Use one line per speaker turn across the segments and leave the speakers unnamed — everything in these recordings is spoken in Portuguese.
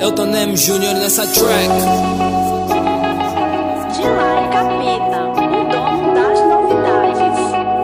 Elton M Jr. nessa track.
Dilay Capeta, o dono das novidades.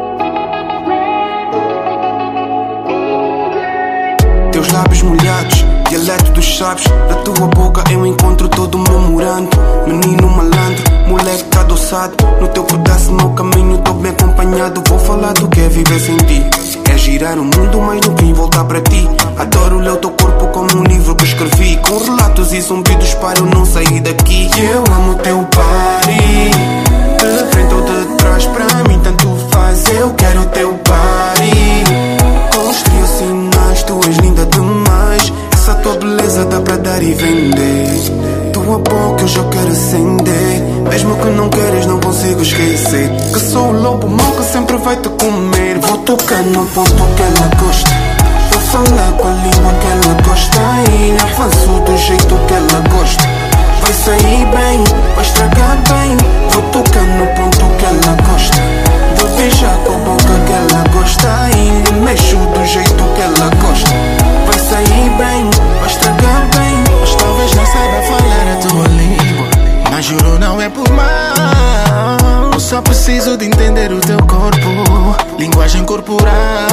Teus lábios molhados, dialeto dos sábios. Da tua boca eu encontro todo o meu morando. Menino malandro, moleque tá adoçado. No teu pedaço, no caminho tô bem acompanhado. Vou falar do que é viver sem ti. É girar o mundo, mas no fim voltar para ti. Adoro ler o teu corpo como um livro que escrevi, com relatos e zumbidos para eu não sair daqui. Eu amo o teu body, de frente ou de trás, pra mim tanto faz. Eu quero o teu body, com os trios sinais, tu és linda demais. Essa tua beleza dá para dar e vender. Tua boca eu já quero acender. Mesmo que não queres não consigo esquecer que sou o lobo mau que sempre vai te comer. Vou tocar no ponto que ela gosta, vou falar com a língua que ela gosta e avanço do jeito que ela gosta. Vai sair bem, vai estragar bem. Vou tocar no ponto que ela gosta, vou beijar com a boca que ela gosta e lhe mexo do jeito que ela gosta. Vai sair bem, vai estragar bem.
Mas talvez não saiba falar a tua língua, mas juro não é por mal. Eu só preciso de entender o teu corpo, linguagem corporal.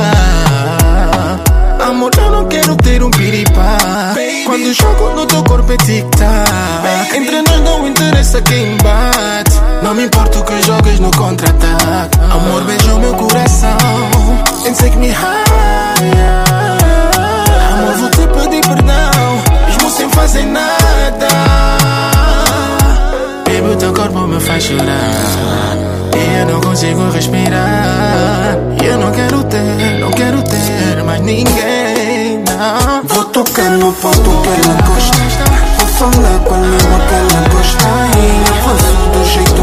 Amor, eu não quero ter um piripá. Quando jogo no teu corpo é tic-tac. Entre nós não interessa quem bate. Não me importa o que jogues no contra-ataque. Amor, beija o meu coração and take me higher. Amor, vou te pedir perdão, mesmo sem fazer nada. Baby, o teu corpo me faz chorar e eu não consigo respirar. E eu não quero ter mais ninguém, não.
Vou tocar no ponto que ela gosta, vou falar com a língua que ela gosta e avanço do jeito